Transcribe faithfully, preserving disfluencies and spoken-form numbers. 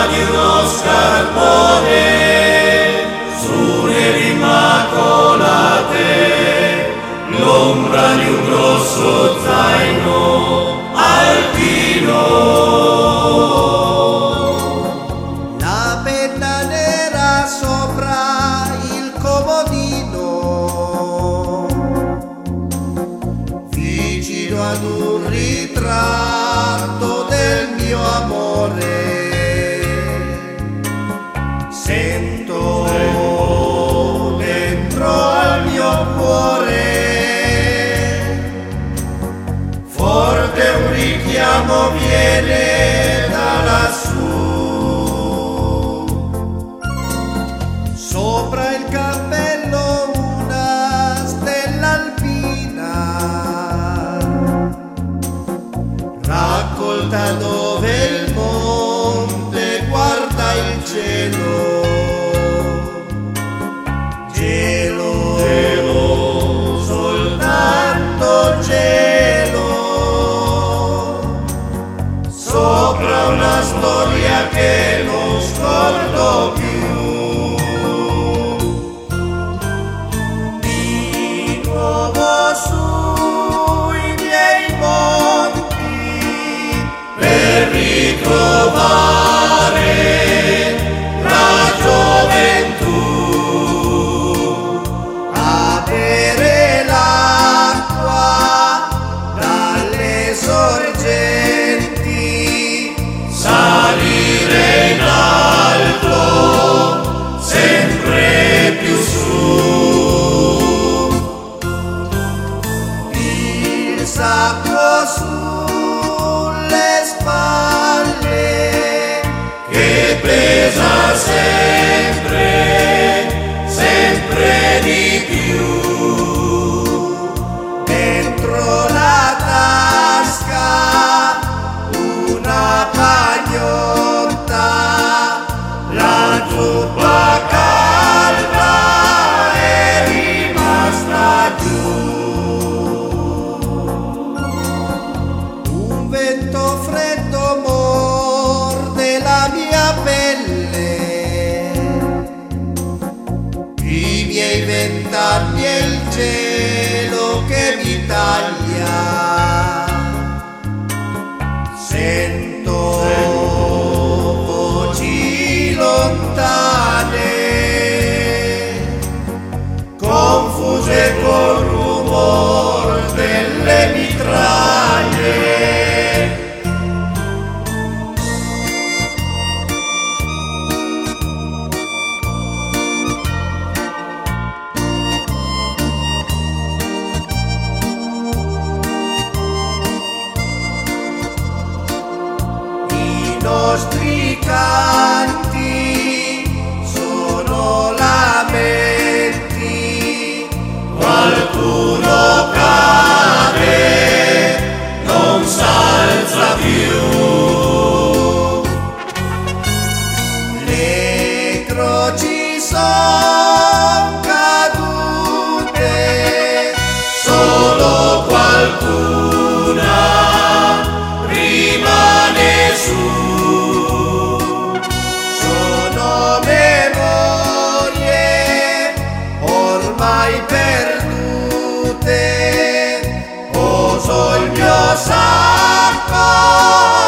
di uno scarpone sulle immacolate, l'ombra di un grosso zaino alpino. La penna nera sopra il comodino, vicino ad un ritratto del mio amore. Sento dentro al mio cuore forte un richiamo viene da lassù. Sopra il cappello una stella alpina, raccolta dove il monte guarda il cielo. Cielo, cielo, soltanto cielo, sopra una storia che non scordo più. Di nuovo sui miei monti per ritrovare la gioventù, a bere l'acqua dalle sorgenti, salire in alto sempre più su, il sacco sulle spalle che pesa sempre, sempre di più, dentro la tasca una pagnotta, la zuppa calda è rimasta giù. Un vento freddo morde la mia pelle, i miei vent'anni e il cielo che mi taglia. Sento voci lontane, confuse col rumor delle mitraglie. I nostri canti sono lamenti, qualcuno cade, non s'alza più. Le croci son cadute, solo qualcuna rimane su. Sono memorie ormai perdute, oso il mio sacco